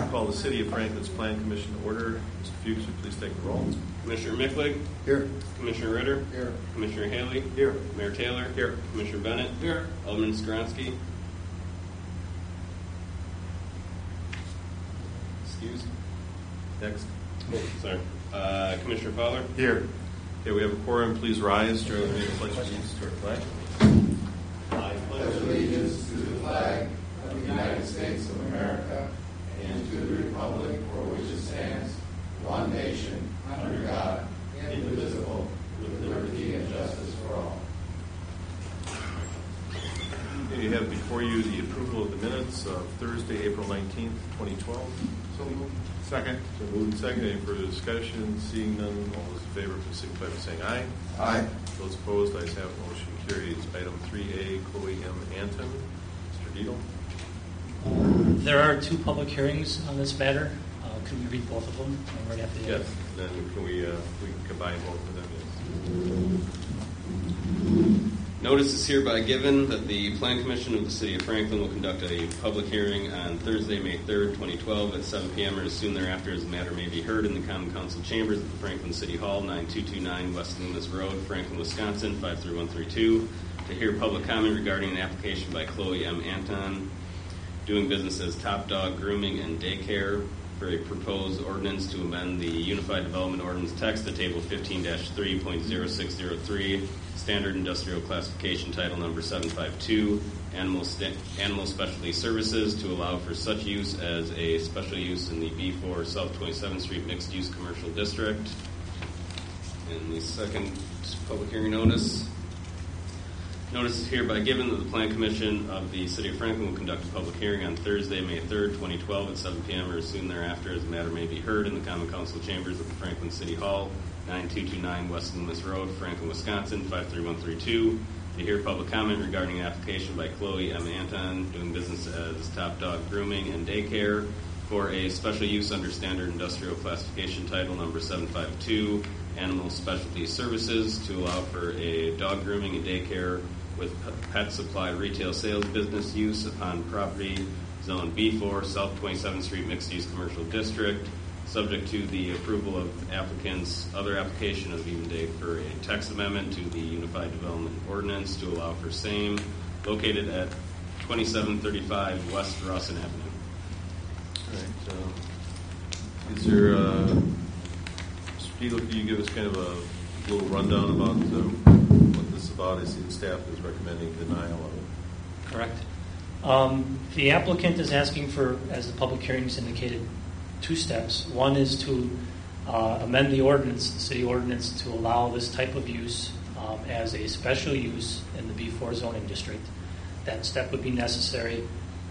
call the City of Franklin's Plan Commission to order. Mr. Fuchs, would you please take the roll? Commissioner Micklig? Here. Commissioner Ritter? Here. Commissioner Haley? Here. Mayor Taylor? Here. Commissioner Bennett? Here. Alderman Skronsky? Excuse? Next. Sorry. Commissioner Fowler? Here. Okay, we have a quorum. Please rise during the meeting. Pledge allegiance to our flag. I pledge allegiance to the flag of the United States of America and to the republic for which it stands, one nation, under God, indivisible, with liberty and justice for all. Okay, you have before you the approval of the minutes of Thursday, April 19th, 2012. So moved. Second. So moved and second. Any further discussion? Seeing none, all those in favor, please signify by saying aye. Aye. Those opposed, ayes have. Motion carries. Item 3A, Chloe M. Anton. Mr. Dietl. There are two public hearings on this matter. Could we read both of them right after the Yes. Then can we can combine both of them? Yes. Notice is hereby given that the Plan Commission of the City of Franklin will conduct a public hearing on Thursday, May 3rd, 2012 at 7 p.m. or as soon thereafter as the matter may be heard in the Common Council Chambers at the Franklin City Hall, 9229 West Loomis Road, Franklin, Wisconsin, 53132, to hear public comment regarding an application by Chloe M. Anton, doing business as Top Dog Grooming and Daycare, for a proposed ordinance to amend the Unified Development Ordinance text to Table 15-3.0603, Standard Industrial Classification Title Number 752, Animal Specialty Services, to allow for such use as a special use in the B4 South 27th Street Mixed Use Commercial District. And the second public hearing notice. Notice is hereby given that the Plan Commission of the City of Franklin will conduct a public hearing on Thursday, May 3rd, 2012 at 7 p.m. or as soon thereafter as the matter may be heard in the Common Council Chambers at the Franklin City Hall, 9229 West Loomis Road, Franklin, Wisconsin, 53132, to hear public comment regarding an application by Chloe M. Anton, doing business as Top Dog Grooming and Daycare, for a special use under Standard Industrial Classification Title Number 752, Animal Specialty Services, to allow for a dog grooming and daycare with pet supply retail sales business use upon property zone B4 South 27th Street Mixed Use Commercial District, subject to the approval of applicants' other application of even date for a text amendment to the Unified Development Ordinance to allow for same, located at 2735 West Rawson Avenue. All right. Is there, Mr. Dietl, can you give us kind of a little rundown about what this is about? I see the staff is recommending denial of it. Correct. The applicant is asking for, as the public hearings indicated, two steps. One is to amend the ordinance, the city ordinance, to allow this type of use as a special use in the B4 zoning district. That step would be necessary,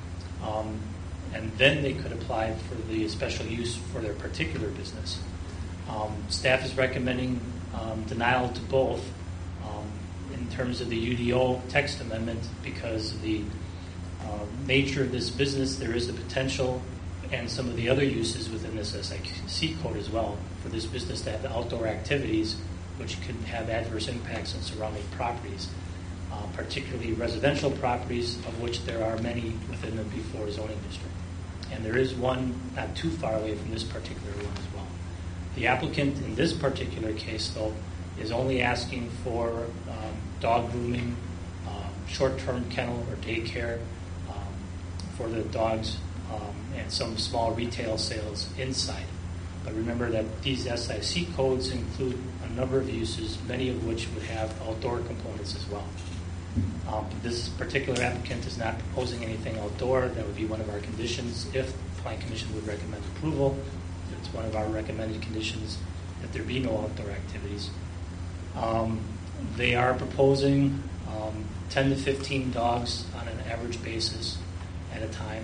and then they could apply for the special use for their particular business. Staff is recommending denial to both in terms of the UDO text amendment because of the nature of this business. There is the potential and some of the other uses within this SIC code as well for this business to have outdoor activities which can have adverse impacts on surrounding properties, particularly residential properties, of which there are many within the B4 zoning district. And there is one not too far away from this particular one as well. The applicant in this particular case, though, is only asking for dog grooming, short-term kennel or daycare for the dogs, and some small retail sales inside. But remember that these SIC codes include a number of uses, many of which would have outdoor components as well. This particular applicant is not proposing anything outdoor. That would be one of our conditions if the Plan Commission would recommend approval. It's one of our recommended conditions that there be no outdoor activities. They are proposing 10 to 15 dogs on an average basis at a time.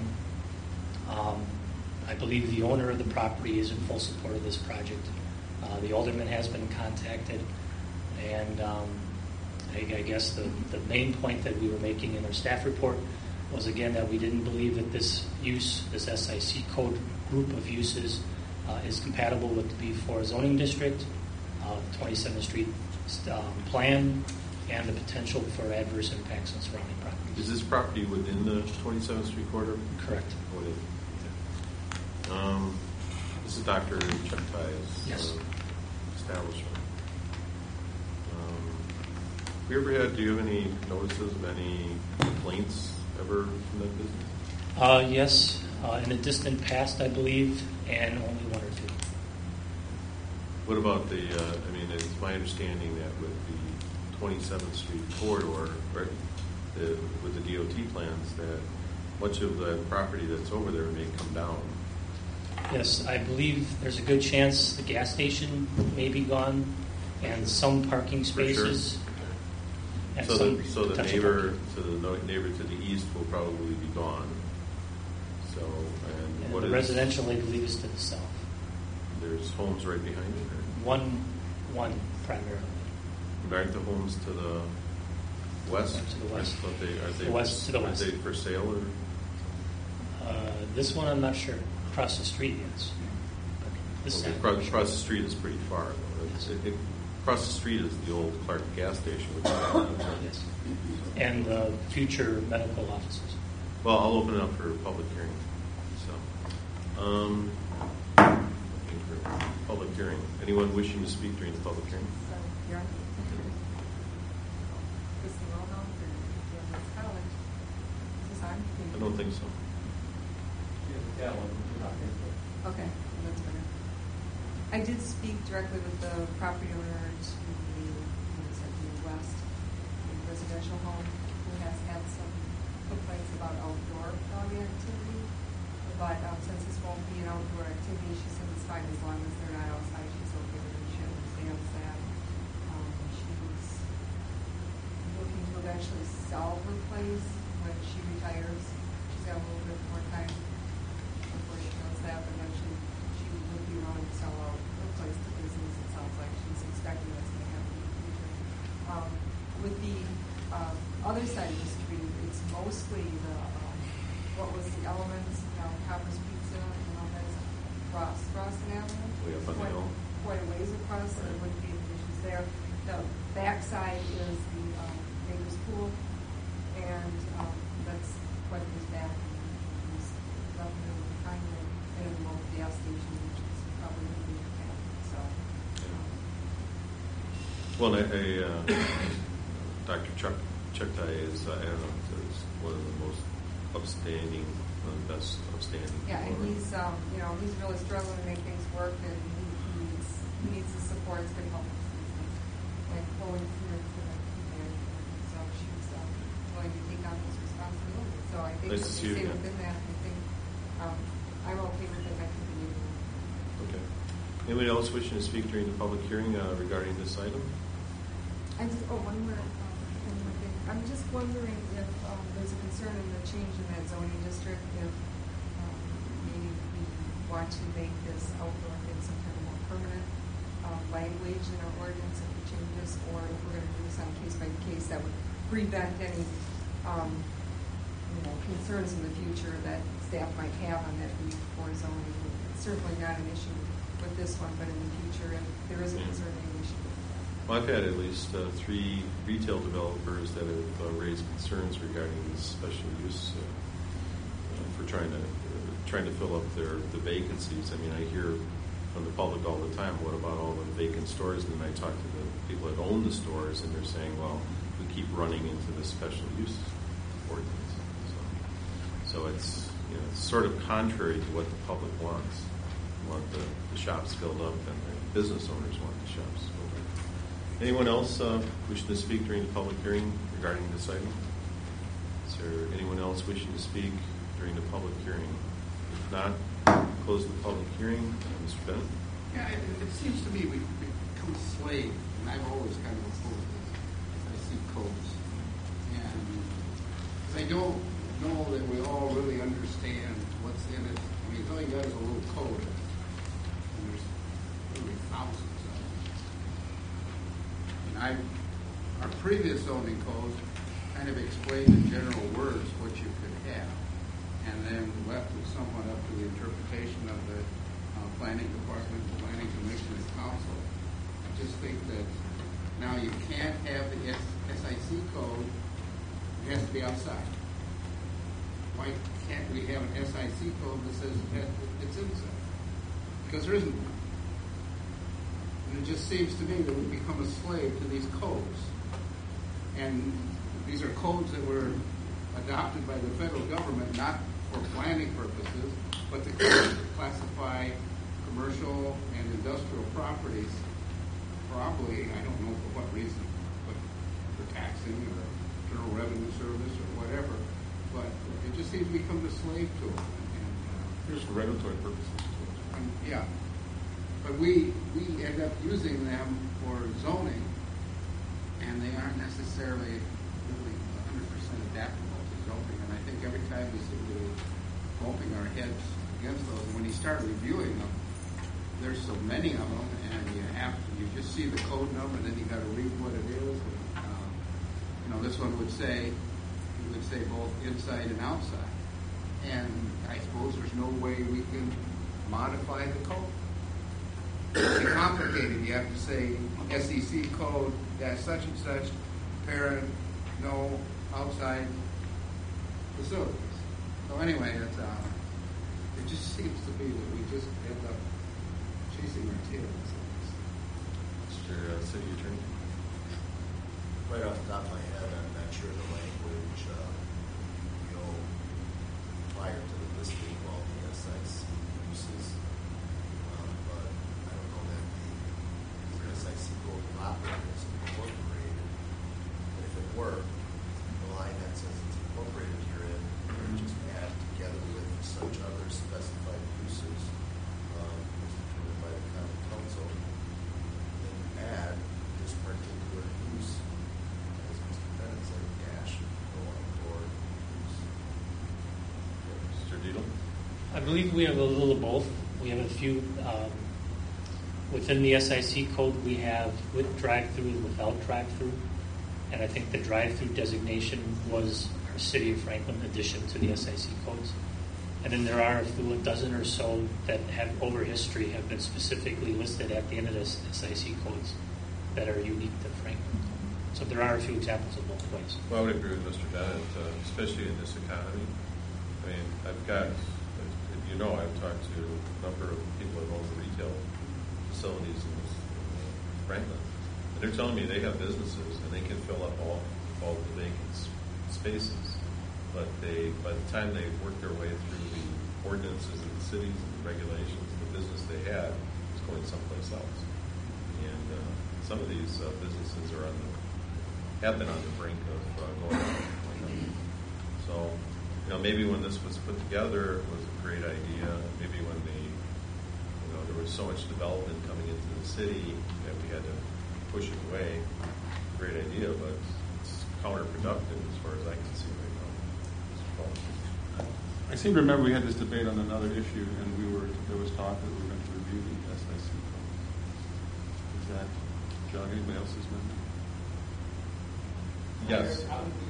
I believe the owner of the property is in full support of this project. The alderman has been contacted, and I guess the main point that we were making in our staff report was, again, that we didn't believe that this use, this SIC code group of uses, is compatible with the B4 zoning district, 27th Street plan, and the potential for adverse impacts on surrounding properties. Is this property within the 27th Street corridor? Correct. This is Dr. Cheptai's Yes. establishment. Do you have any notices of any complaints ever from that business? Yes, in the distant past, I believe, and only one or two. What about it's my understanding that with the 27th Street corridor, right, with the DOT plans, that much of the property that's over there may come down. Yes, I believe there's a good chance the gas station may be gone, and some parking For sure. spaces. and So some the potential neighbor parking. neighbor to the east will probably be gone. So, and And what the is residential, I believe, is to the south. There's homes right behind it. One primarily. Or aren't the homes to the west? To the west. Are they The west, to the are west. they for sale or? This one, I'm not sure. Across the street, yes. But this Okay, side, across the street is pretty far. Though. Across the street is the old Clark gas station. Which yes. And future medical offices. Well, I'll open it up for public hearing. So, looking for public hearing. Anyone wishing to speak during the public hearing? So you're on. Is the roll call for Kansas College? Is this on? I don't think so. Okay, that's better. I did speak directly with the property owner to the west residential home who has had some complaints about outdoor dog activity. But since this won't be an outdoor activity, she said it's fine as long as they're not outside. She's okay with it. She understands that. She's looking to eventually sell her place when she retires. She's got a little bit more time before she does that, but eventually she would be willing to sell out her place to business. It sounds like she's expecting that's going to happen in the future. With the other side of the street, it's mostly the what was the Elements, Copper's Pizza, that's across Crossan Avenue. Way up on the hill. Quite a ways across, so there wouldn't be any issues there. The backside is the neighbor's pool, and that's quite a ways back. There's nothing behind it, and a local gas station, which is probably going to be happening, so. Well, Dr. Cheptai is, I don't know, is one of the most upstanding, one of the best upstanding. Yeah, and he's really struggling to make things work, and he needs the support. It's been helpful. And Chloe here to so she's willing to take on this responsibility. So I think Nice to see you again. within that, I think I'm okay with it. I continue. Okay. Anybody else wishing to speak during the public hearing regarding this item? One more thing. I'm just wondering if there's a concern in the change in that zoning district, if maybe we want to make this outdoor thing some kind of more permanent language in our ordinance if we change this, or if we're going to do this on case by case that would prevent any concerns in the future that staff might have on that before zoning. It's certainly not an issue with this one, but in the future, if there is a concern, maybe we should. Well, I've had at least 3 retail developers that have raised concerns regarding this special use for trying to fill up the vacancies. I mean, I hear from the public all the time, what about all the vacant stores? And then I talk to the people that own the stores, and they're saying, well, we keep running into the special use ordinance. So it's it's sort of contrary to what the public wants. They want the shops filled up, and the business owners want the shops filled up. Anyone else wishing to speak during the public hearing regarding this item? Is there anyone else wishing to speak during the public hearing? If not, close the public hearing. Mr. Bennett? Yeah, it seems to me we become slaves, and I've always kind of opposed this. I see codes, and I don't know that we all really understand what's in it. I mean, all you got is a little code, and there's really thousands of them. And our previous zoning code kind of explained in general words what you could have, and then left it somewhat up to the interpretation of the planning department, planning commission, and council. I just think that now you can't have the SIC code; it has to be outside. Why why can't we have an SIC code that says that it's inside? Because there isn't one. And it just seems to me that we become a slave to these codes. And these are codes that were adopted by the federal government, not for planning purposes, but to classify commercial and industrial properties, probably, I don't know for what reason, but for taxing or Internal Revenue Service or whatever, but it just seems we become a slave to them. Here's for regulatory purposes. Yeah, but we end up using them for zoning, and they aren't necessarily really 100% adaptable to zoning. And I think every time we seem to be bumping our heads against those, and when you start reviewing them, there's so many of them, and you just see the code number, and then you got to read what it is. And, this one would say both inside and outside, and I suppose there's no way we can modify the code. It's complicated. You have to say SEC code dash such and such, parent, no outside facilities. So anyway, it just seems to be that we just end up chasing our tails. Mr. City Attorney. Right off the top of my head, I'm not sure the language prior to the listing of all the SIC uses, but I don't know that the SIC code of operators is incorporated. But if it were, the line that says it's incorporated herein, just add together with such other specified uses as determined by the common council, then add this particular use, as Mr. Bennett said, dash going or use. Mr. Dietel. I believe we have a little of both. We have a few, within the SIC code, we have with drive-through and without drive-through. And I think the drive-through designation was our City of Franklin addition to the SIC codes. And then there are a dozen or so that have, over history, have been specifically listed at the end of the SIC codes that are unique to Franklin. So there are a few examples of both ways. Well, I would agree with Mr. Bennett, especially in this economy. I mean, I've talked to a number of people who own the retail facilities in Franklin. And they're telling me they have businesses and they can fill up all the vacant spaces. But by the time they work their way through the ordinances of the cities and the regulations, the business they had is going someplace else. And some of these businesses have been on the brink of going out. So, maybe when this was put together, it was a great idea. Maybe when there was so much development coming into the city that we had to push it away. Great idea, but it's counterproductive as far as I can see right now. I seem to remember we had this debate on another issue, and there was talk that we were going to review the SIC codes. Does that jog anybody else's memory? Yes.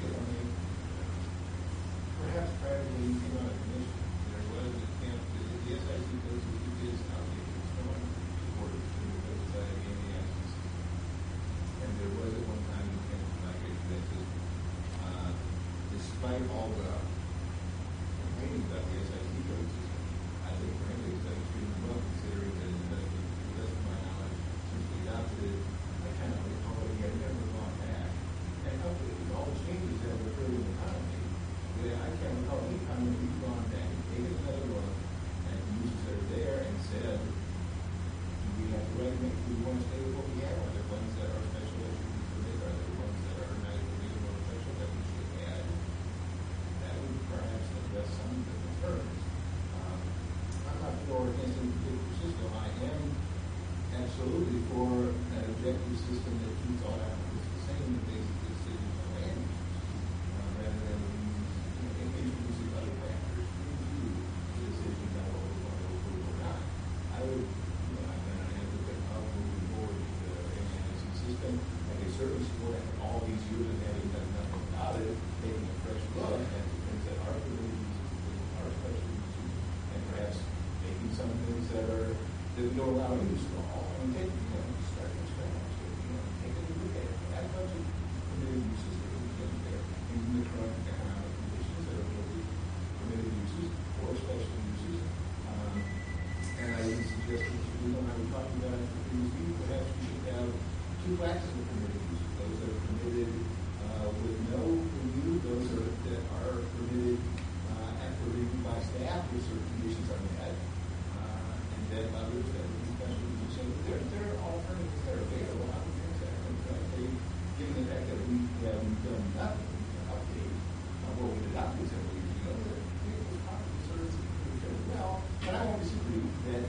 Perhaps prior to when you came out of commission, there was an attempt to the SIC codes that you did outdated. Someone supported it because it's out of the access. And there was at one time an attempt to migrate to that system. Despite all the complaining about the SIC code system, I think frankly it's done extremely well considering that to the best of my knowledge, since we adopted it, I kind of recall that we had never gone back. And hopefully all the changes that have occurred in the economy, I can't recall any time when we've gone back and taken another look at the uses that are there and said, do we have the right to make, do we want to stay with what we have? Are there ones that are special that should be permitted? Are there ones that are not even more special that we should add? That would perhaps address some of the concerns. I'm not for or against any particular system. I am absolutely for an objective system that treats all applicants the same and bases decisions on land use, rather than introducing other factors into the decision about what we want to approve or not. I would, I've been an advocate of moving forward with the AMC system, and they certainly support after all these years of having done nothing about it, taking a fresh look at the things that are permitted uses, are special uses, and perhaps making some things that don't allow use at all. I mean, start from scratch. Take a look at it. Add a bunch of permitted uses that we can there in the current economic conditions that are really permitted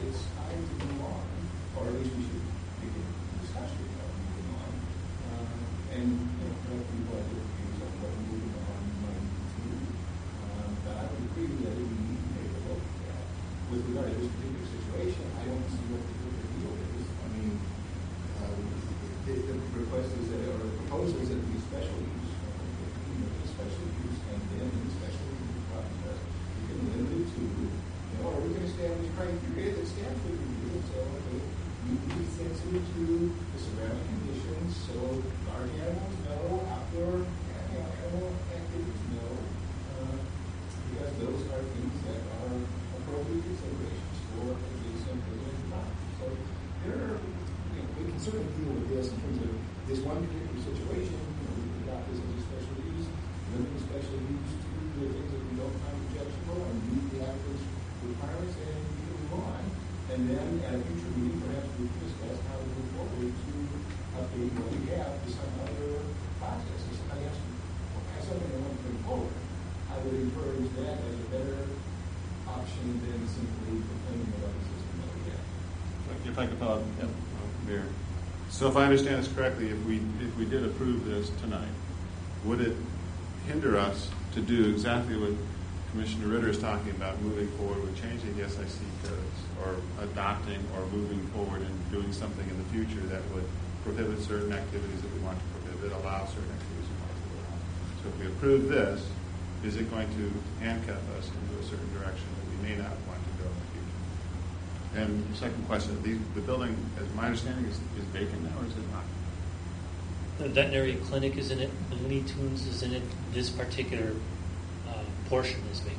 it's time to move on, or at least we should begin the discussion about moving on. And, let people have their views on what moving on might mean. But I would agree that we need to take a look at that. With regard to this particular situation, I don't see what the deal is. I mean, the request is that, or the proposal is that it be special use, special use, and then in special use process, we can limit it to, or we can establish criteria that staff would review and say, okay, you need to be sensitive to the surrounding conditions, so large animals, no, outdoor animal activities, no, because those are things that are appropriate considerations for adjacent building property. So there are, we can certainly deal with this in terms of this one particular situation. We can adopt this as a special use, limit the special use to the things that we don't find objectionable and meet the applicant's requirements, and we can move on. And then at a future meeting, perhaps we can discuss how to move forward to update what we have to some other process. If somebody has something they want to bring forward, I would encourage that as a better option than simply complaining about the system that we have. If I could follow up, Mayor. So if I understand this correctly, if we did approve this tonight, would it hinder us to do exactly what Commissioner Ritter is talking about, moving forward with changing the SIC codes, or adopting or moving forward and doing something in the future that would prohibit certain activities that we want to prohibit, allow certain activities we want to allow? So if we approve this, is it going to handcuff us into a certain direction that we may not want to go in the future? And the second question, the building, as my understanding, is vacant now, or is it not? The veterinary clinic is in it, the Looney Tunes is in it, this particular portion is vacant.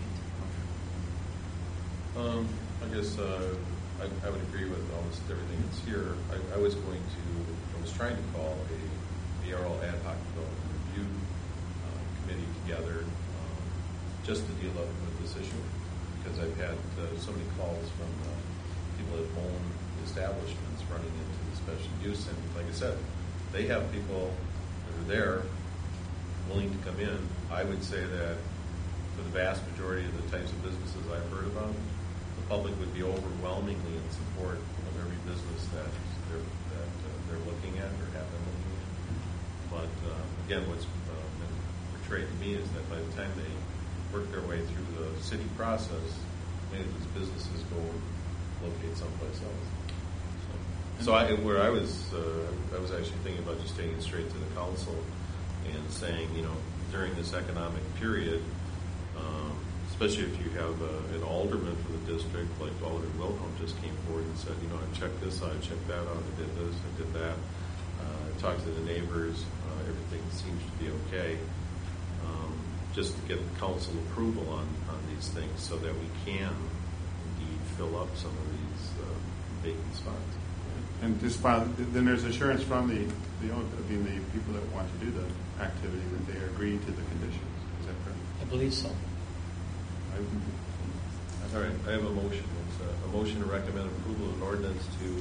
I guess I would agree with almost everything that's here. I was trying to call a VRL ad hoc development review committee together just to deal with this issue, because I've had so many calls from people that own establishments running into the special use, and like I said, they have people that are there willing to come in. I would say that for the vast majority of the types of businesses I've heard about, the public would be overwhelmingly in support of every business that they're looking at or have been looking at. But again, what's been portrayed to me is that by the time they work their way through the city process, many of these businesses go and locate someplace else. So I was actually thinking about just taking it straight to the council and saying, during this economic period, especially if you have an alderman for the district, like Alderman Wilhelm just came forward and said, I checked this out, I checked that out, I did this, I did that. I talked to the neighbors, everything seems to be okay. Just to get council approval on these things so that we can indeed fill up some of these vacant spots. And just then there's assurance from the people that want to do the activity that they agree to the conditions. Is that correct? I believe so. All right, I have a motion. It's a motion to recommend approval of an ordinance to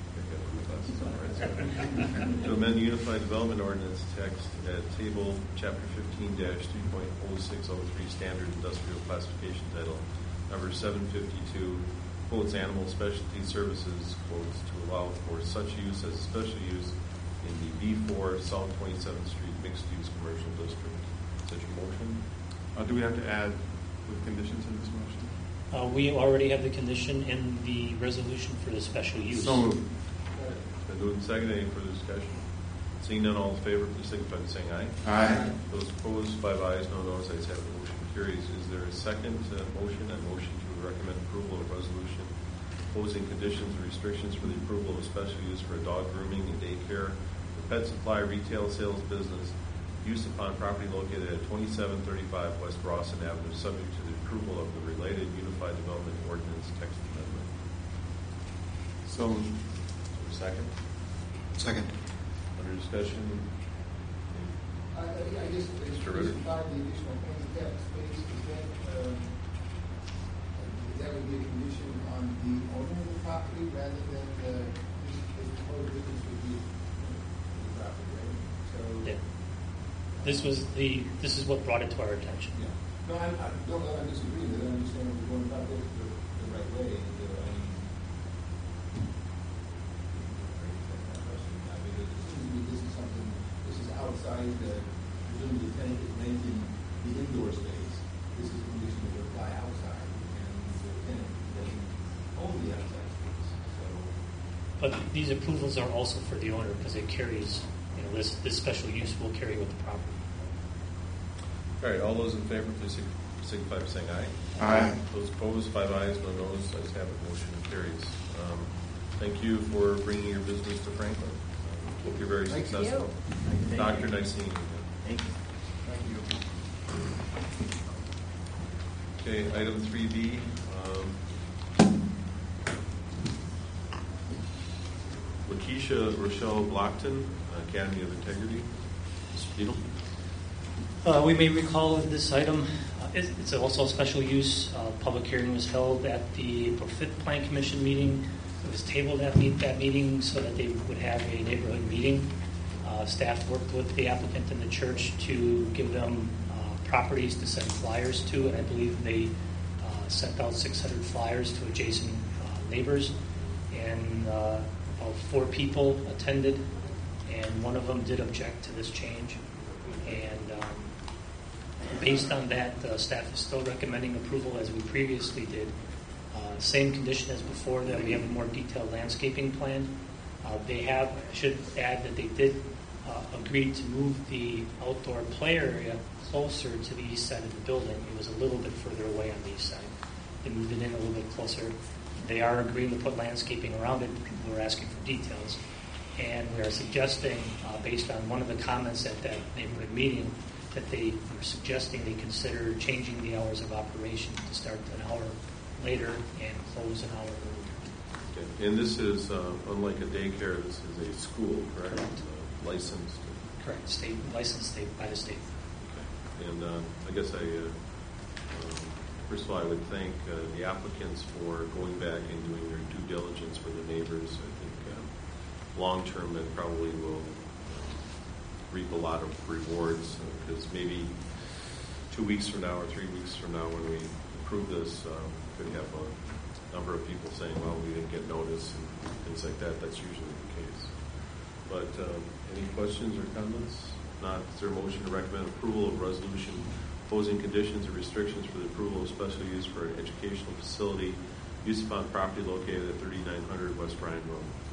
amend the Unified Development Ordinance text at table chapter 15-3.0603 standard industrial classification title number 752, quotes animal specialty services, quotes, to allow for such use as a special use in the B4 South 27th Street mixed use commercial district. Such a motion? Do we have to add with conditions in this motion? We already have the condition in the resolution for the special use. So moved. Been moved and seconded. Any further discussion? Seeing none, all in favor, please signify by saying aye. Aye. Those opposed, 5 ayes, no noes. Ayes have it. Motion carries. Is there a second motion? A motion to recommend approval of resolution imposing conditions and restrictions for the approval of a special use for a dog grooming and daycare, the pet supply retail sales business, use upon property located at 2735 West Rawson Avenue, subject to the approval of the related Unified Development Ordinance text amendment. So Second? Second. Under discussion? I guess Mr. Ritter. provide the additional handicap space, that would be a condition on the owner of the property rather than the proposed business would be the property, right? So Yeah. This is what brought it to our attention. yeah. No, I don't disagree with it. I understand we're going about this the right way. outside, presumably the tenant is renting the indoor space, this is a condition that would apply outside, and the tenant doesn't own the outside space, so. But these approvals are also for the owner because it carries, this special use will carry with the property. All right, all those in favor, please signify by saying aye. Aye. Those opposed, 5 ayes, no noes. Ayes have it, motion carries. Thank you for bringing your business to Franklin. Hope you're very Thank successful. you. Dr. Nice seeing you. Thank you. Okay, item 3B. Lakeisha Rochelle Blockton, Academy of Integrity. Mr. Beadle. We may recall this item. It's also a special use. Public hearing was held at the April 5th Plan Commission meeting. It was tabled at that meeting so that they would have a neighborhood meeting. Staff worked with the applicant and the church to give them properties to send flyers to, and I believe they sent out 600 flyers to adjacent neighbors. And about 4 people attended, and one of them did object to this change. And based on that, staff is still recommending approval as we previously did. Same condition as before, that we have a more detailed landscaping plan. I should add that they did agree to move the outdoor play area closer to the east side of the building. It was a little bit further away on the east side. They moved it in a little bit closer. They are agreeing to put landscaping around it. We're asking for details. And we are suggesting, based on one of the comments at that neighborhood meeting, that they were suggesting they consider changing the hours of operation to start an hour later and close an hour earlier. Okay. And this is, unlike a daycare, this is a school, correct? Correct. Licensed. Correct. Licensed by the state. Okay. And I guess first of all, I would thank the applicants for going back and doing their due diligence for the neighbors. I think long term it probably will reap a lot of rewards because maybe 2 weeks from now or 3 weeks from now when we approve this, we could have a number of people saying, well, we didn't get notice and things like that. That's usually the case. But any questions or comments? If not, is there a motion to recommend approval of resolution imposing conditions and restrictions for the approval of special use for an educational facility use upon property located at 3900 West Bryan Road? So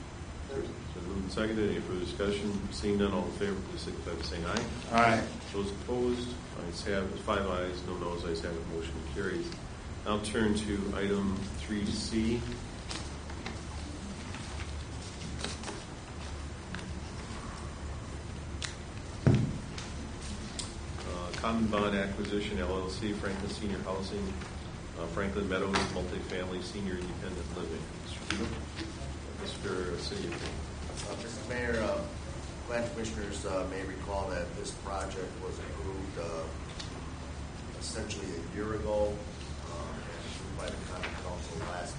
moved and seconded. Any further discussion? Seeing none, all in favor, please signify by saying aye. Aye. Those opposed, ayes have it. 5 ayes, no noes. Ayes have it. Motion carries. Now turn to item 3C. Common Bond Acquisition, LLC, Franklin Senior Housing, Franklin Meadows Multifamily Senior Independent Living. Mr. Beadle? Mr. City Attorney. Mr. Mayor, Plan Commissioners may recall that this project was approved essentially a year ago and approved by the Common Council last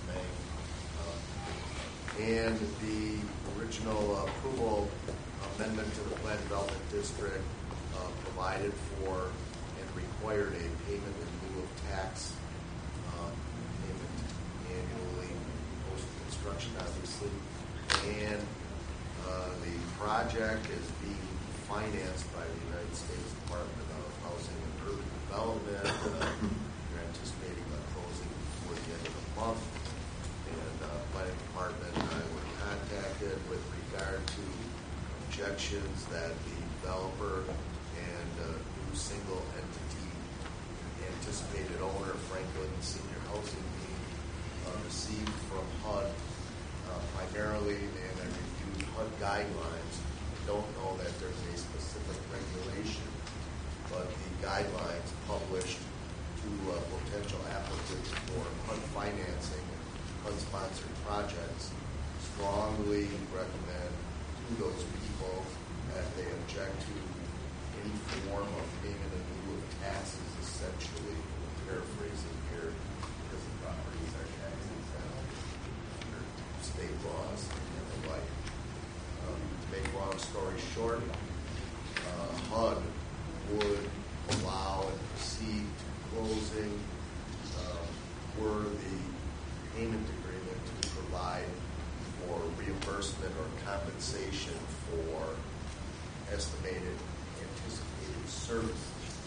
May. And the original approval amendment to the Plan Development District provided for and required a payment in lieu of tax payment annually post-construction, obviously. And the project is being financed by the United States Department of Housing and Urban Development. We're anticipating a closing before the end of the month. And the planning department and I were contacted with regard to objections that the developer and new single entity anticipated owner Franklin Senior Housing received from HUD primarily, and I reviewed HUD guidelines. I don't know that there's a specific regulation, but the guidelines published to potential applicants for HUD financing and HUD-sponsored projects strongly recommend to those people that they object to any form of payment in lieu of taxes, essentially, paraphrasing here, because the properties are tax exempt under state laws and the like. To make a long story short, HUD would allow and proceed to closing were the payment agreement to provide for reimbursement or compensation for estimated anticipated services.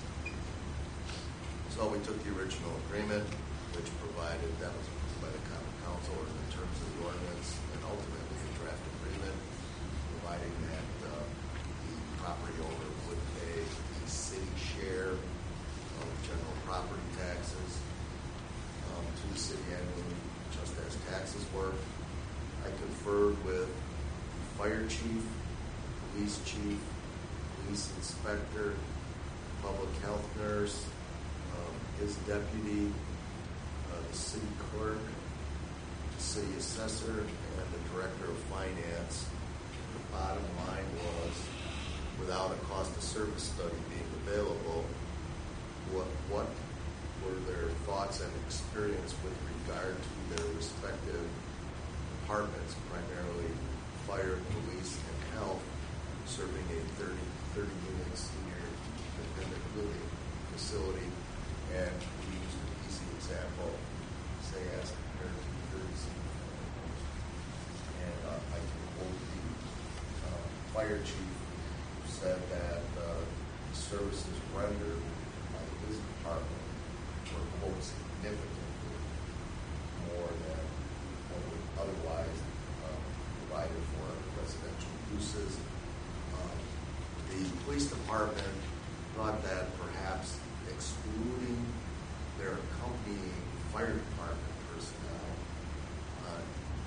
So we took the original agreement, which provided, that was approved by the Common Council in terms of the ordinance, and ultimately a draft agreement, providing that the property owner would pay the city share of general property taxes to the city annually, just as taxes were. I conferred with fire chief, police chief, police inspector, public health nurse, his deputy, the city clerk, the city assessor, and the director of finance. The bottom line was, without a cost of service study being available, what were their thoughts and experience with regard to their respective departments, primarily fire, police, and health, serving a 30-unit senior independent living facility. And we used an easy example, say as compared to 30 senior homes. And I can quote the fire chief, who said that the services rendered by his department were, quote, significantly more than what would otherwise provided for residential uses. The police department thought that perhaps excluding their accompanying fire department personnel on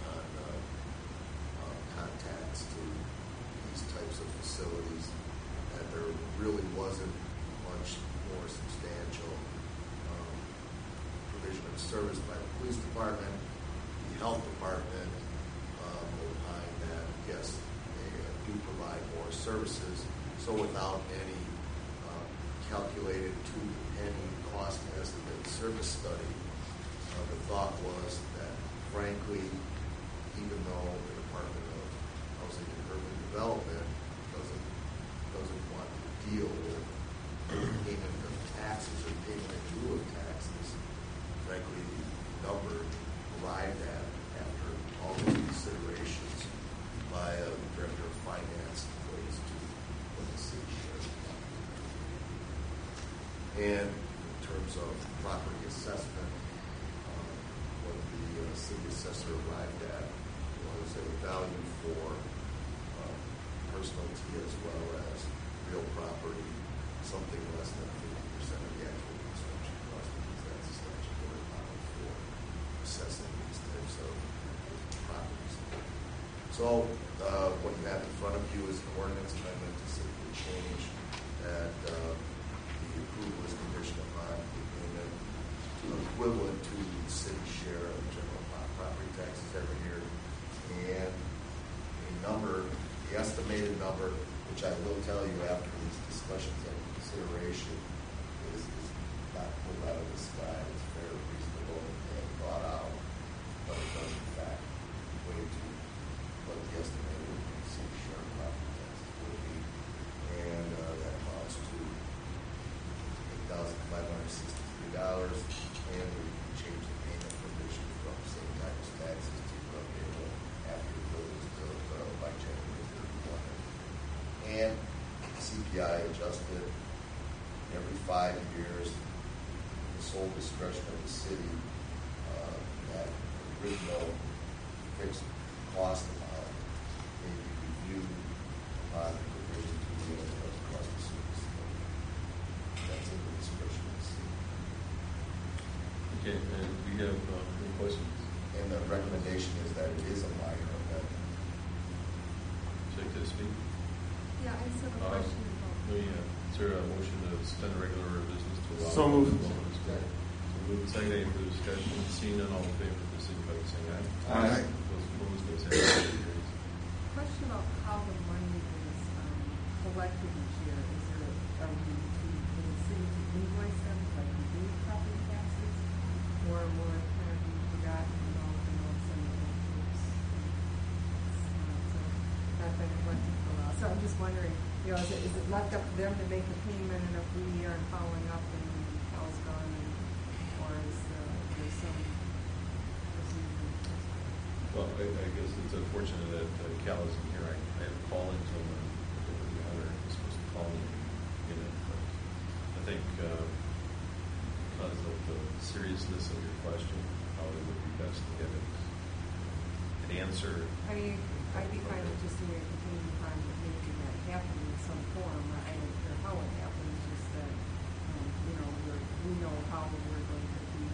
contacts to these types of facilities, that there really wasn't much more substantial provision of service by the police department. The health department opined that yes, they do provide more services. So without any calculated to the penny cost estimate service study, the thought was that, frankly, even though the Department of Housing and Urban Development doesn't want to deal with payment of taxes or payment in lieu of taxes, frankly, the number arrived at after all those considerations by the Director of Finance equates to what the city shares. And in terms of property assessment, what the city assessor arrived at was a value for personality as well as real property, something less than 50% of the actual construction cost, because that's a statutory model for assessing these types of properties. So what you have in front of you is an ordinance amendment to simply change that the approval is conditioned upon the payment equivalent to the city share of general property taxes every year, and a number, the estimated number, which I will tell you after these discussions and consideration, is not pulled out of the sky. It's very reasonable and thought out, but it does in fact equate to what the estimated city share of property taxes will be, and that amounts to $8,563, and we change the payment provision from same type of taxes to payable after close by January 31. And CPI adjusted every 5 years, the sole discretion of the city, that original fixed cost amount may be reviewed upon the provision to the end of the cost of service. That's in the discretion of the city. Okay, and we have any questions? And the recommendation is that it is a minor amendment. Would you like to speak? Yeah, I just have a question about. Is there a motion to suspend the regular order of business to allow? So moved. So moved, second, any further discussion? Seeing none, all in favor, please signify by saying aye. Aye. Those opposed, may say no. Question about how the money is collected each year. Is there, are we, in the city to invoice them like we do with property taxes? Or will it kind of be forgotten and all some of the groups? Not been collected for a while. So I'm just wondering, is it left up to them to make the payment, and if we aren't following up and Cal's gone, or is there some procedure? Well, I guess it's unfortunate that Cal isn't here. I had to call into him over the other call me and get it. But I think because of the seriousness of your question, probably would be best to get an answer. I mean, I'd be fine with just doing a continuing upon making that happen in some form. I don't care how it happens, just that, we know how we're going to be,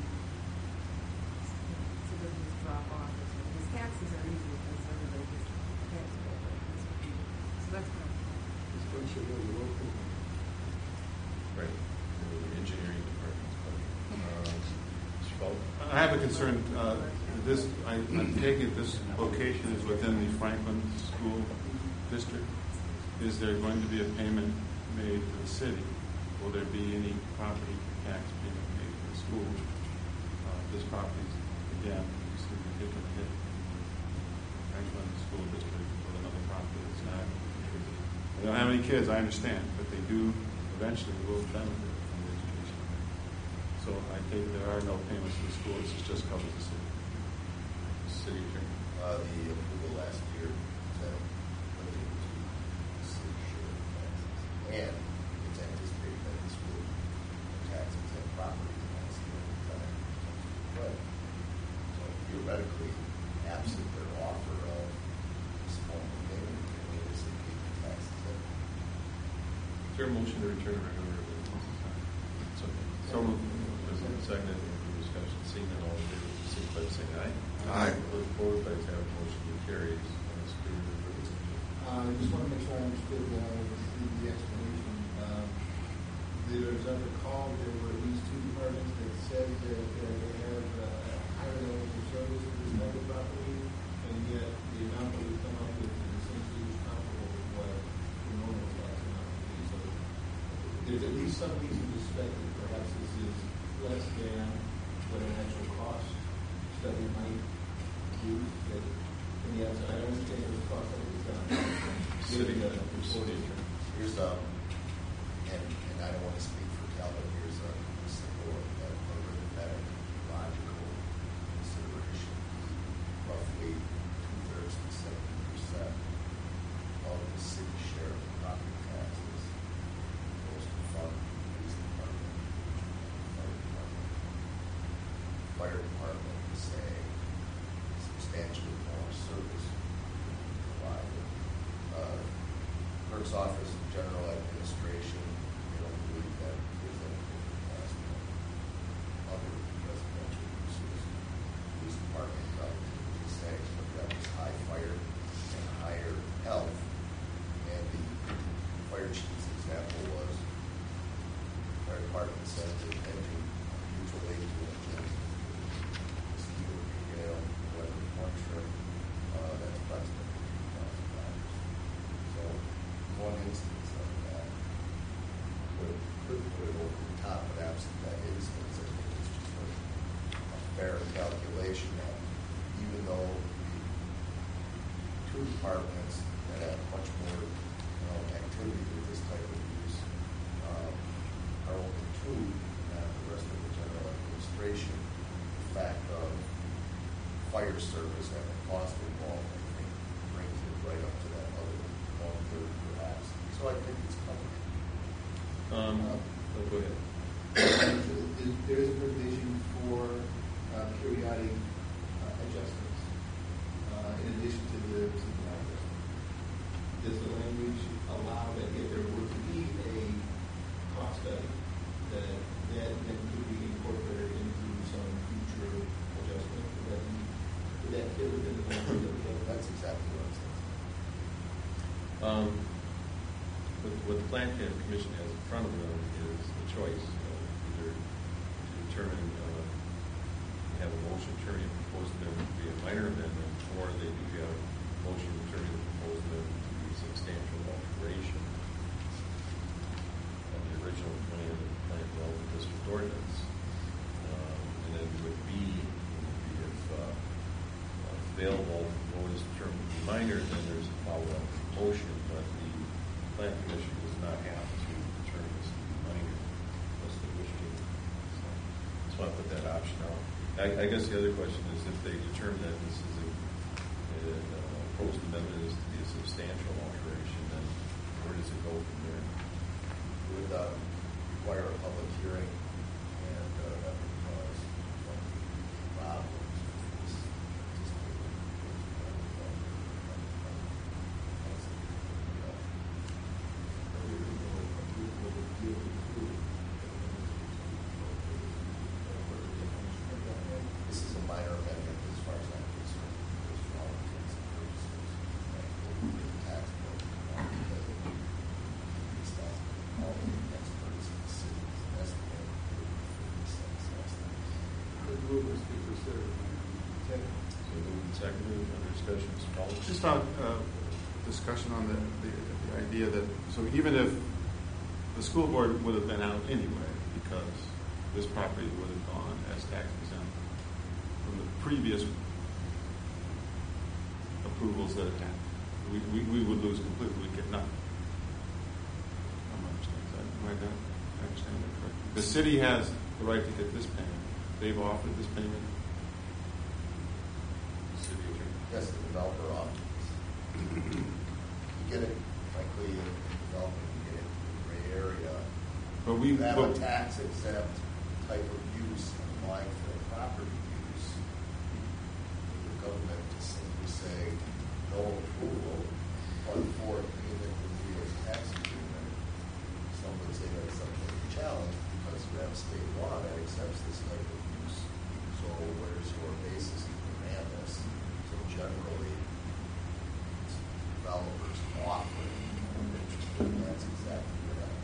so it doesn't just drop off. Because taxes are easy because everybody gets a tax bill, but this would be, so that's kind of. This one should go local. Right. The engineering department's budget. Mr. Falk? I have a concern. I'm taking this location is within the Franklin School District. Is there going to be a payment made to the city? Will there be any property tax payment made to the school? This property, again, is going to be taken hit. Franklin School District with another property that's not. They don't have any kids, I understand, but they do eventually will benefit from the education. So I take there are no payments to the schools, it just covers the city. City attorney. The approval last year that limited to city share taxes. And it's anticipated that the school taxes and property taxes over time. But so theoretically, absent their offer of this form of payment, they will simply keep the taxes in. Is there a motion to return to regular business? So moved. Second, any discussion? Seeing none, all in favor, signify by saying aye. Aye. Opposed, by the motion carries. I just want to make sure I understood the explanation. As I recall, there were at least two departments that said that they have higher levels of service for this type of property, and yet the amount that we come up with is essentially comparable with what the normal tax amount would be. So there's at least some reason to suspect that perhaps this is less than what an actual cost study might do. That in the outside, I understand there's a cost that is done. City attorney. Here's and I don't want to speak for Calvin. Here's a simple arithmetic, logical consideration. Roughly 2/3 to 70% of the city share of property taxes goes to fund the police department, fire department, say substantially more service provided. Clerk's office, general administration, they don't believe that there's anything capacity of other residential uses. Police department, relatively the same, but that was high fire and higher health. And the fire chief's example was fire department said that engine, mutual aid to engine, mosquito, hail, weather, puncture, that's approximately $50,000. So one instance of that could put it over the top, but absent that instance, I think it's just a fair calculation that even though the two departments that have much more activity with this type of use are only two, and the rest of the general administration, the fact of fire service and the cost involved, I think, brings it right up to that other 1/3 perhaps. So I think it's covered. Go ahead. There is a provision for periodic adjustments in addition to the CPI adjustment. Does the language allow that if there were to be a cost study, that then could be incorporated into some future adjustment? Would that fit within the language of the bill? That's exactly what I'm saying. What the Plan Commission has in front of them is the choice of either to determine, have a motion determining the proposed amendment to be a minor amendment, or they do have a motion determining the proposed amendment to be a substantial alteration of the original plan and plan development district ordinance. And then with B, if available, what is determined to be minor, then there's a follow-up motion, but the Plan Commission does not have to determine this to be minor unless they wish to. So I put that option out. I guess the other question is if they determine that this is a proposed amendment is to be a substantial alteration, then where does it go from there? would require a public hearing, and that would cause problems. This is a minor amendment as far as I'm concerned. Just for all intents and purposes. Tax bill. It's not all the experts in the city estimated The rule is to be considered. So moved and seconded, under discussion, Mr. Paul. Just on discussion on the idea that, so even if the school board would have been out anyway, because this property would have gone as tax exempt from the previous approvals that had happened, we would lose completely, we'd get nothing. I don't understand that. Am I not I understand that correctly? The city has the right to get this payment. They've offered this payment. City attorney. Yes, the developer offers. You get it, frankly, in development, you get it in the gray area. But You have a tax exempt type of use applying for a property use. The government to simply say no approval but for payment in the U.S. tax agreement. Some would say that's something to challenge because you have state law that accepts this type of use. So where's your basis to grant this? So generally, developers offering interest, and that's exactly what happened.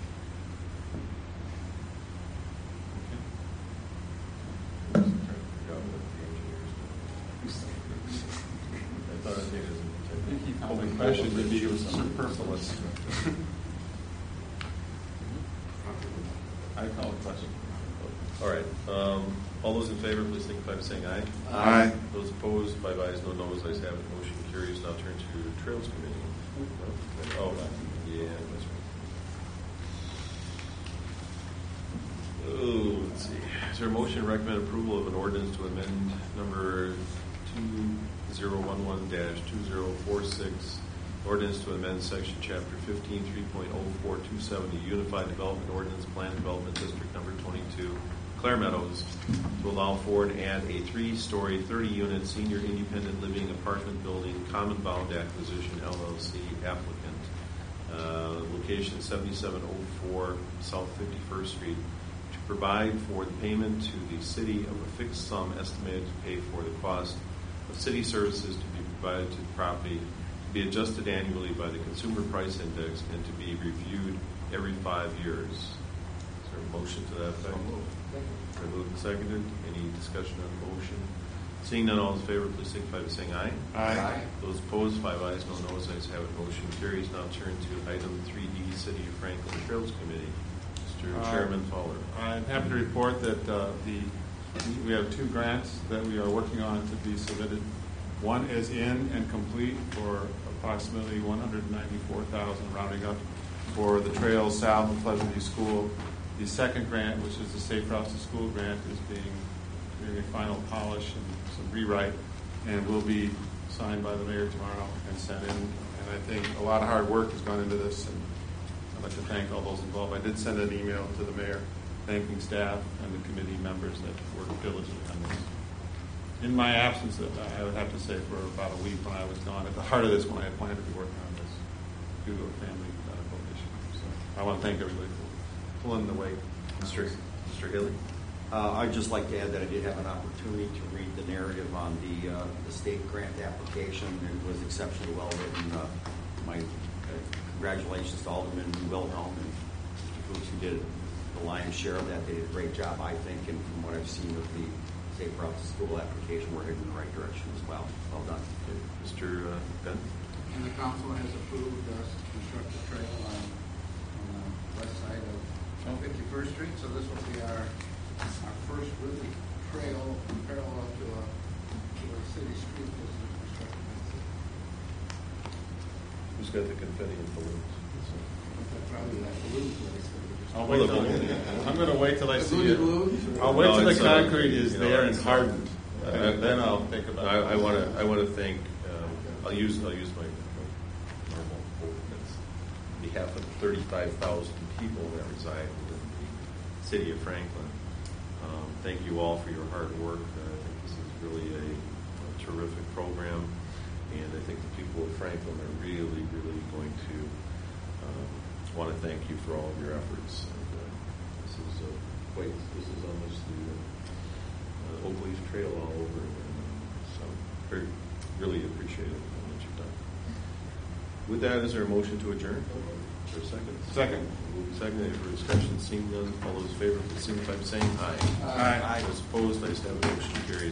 I thought it was Open question would be superfluous. I call a question. All right. All those in favor, please signify by saying aye. Aye. Those opposed, 5 ayes, no noes, ayes have it. Motion carries. Now turn to Trails Committee. Oh, yeah, that's right. Oh, let's see. Is there a motion to recommend approval of an ordinance to amend number 2011-2046, ordinance to amend section chapter 15, 3.0427, the Unified Development Ordinance Plan Development District number 22, Clare Meadows, to allow for and add a 3-story, 30-unit senior independent living apartment building, Common Bound Acquisition LLC applicant, location 7704 South 51st Street, to provide for the payment to the city of a fixed sum estimated to pay for the cost of city services to be provided to the property, to be adjusted annually by the Consumer Price Index, and to be reviewed every 5 years. Is there a motion to that effect? Been moved and seconded. Any discussion on the motion? Seeing none, all in favor, please signify by saying aye. Aye. Those opposed, 5 ayes, no noes, ayes have it. Motion carries. Now turn to item 3D, City of Franklin Trails Committee. Mr. Chairman Fowler. I'm happy to report that we have 2 grants that we are working on to be submitted. One is in and complete for approximately $194,000, rounding up, for the trails south of Pleasant View School. The second grant, which is the Safe Routes to School grant, is doing a final polish and some rewrite, and will be signed by the mayor tomorrow and sent in. And I think a lot of hard work has gone into this, and I'd like to thank all those involved. I did send an email to the mayor thanking staff and the committee members that worked diligently on this. In my absence, I would have to say, for about a week when I was gone, at the heart of this, when I had planned to be working on this, due to a family medical issue. So I want to thank everybody for pulling the weight. Mr. Haley. I'd just like to add that I did have an opportunity to read the narrative on the state grant application. It was exceptionally well written. My congratulations to Alderman Wilhelm and Mr. Fuchs, who did the lion's share of that. They did a great job, I think, and from what I've seen of the Safe Routes to School application, we're heading in the right direction as well. Well done. Okay. Mr. Ben. And the council has approved us to construct a trail on the west side of 51st Street, so this will be our first really trail parallel to a city street that's constructed in the city. Who's got the confetti and balloons? Probably that balloon place. I'm going to wait till I see it. I'll wait No, till the it's, concrete is you know, there and it's- hardened, and then I'll think about it. I want to thank. I'll use my normal quote. That's the behalf of 35,000 people that reside within the city of Franklin. Thank you all for your hard work. I think this is really a terrific program, and I think the people of Franklin are really, really going to want to thank you for all of your efforts. And, this is almost the Oak Leaf Trail all over again. So, very, really appreciate it what you've done. With that, is there a motion to adjourn? Is there a second? Second. Moving second. Any further discussion? Seeing none, all those in favor, please signify by saying aye. Aye. Those opposed, I just have a motion carries.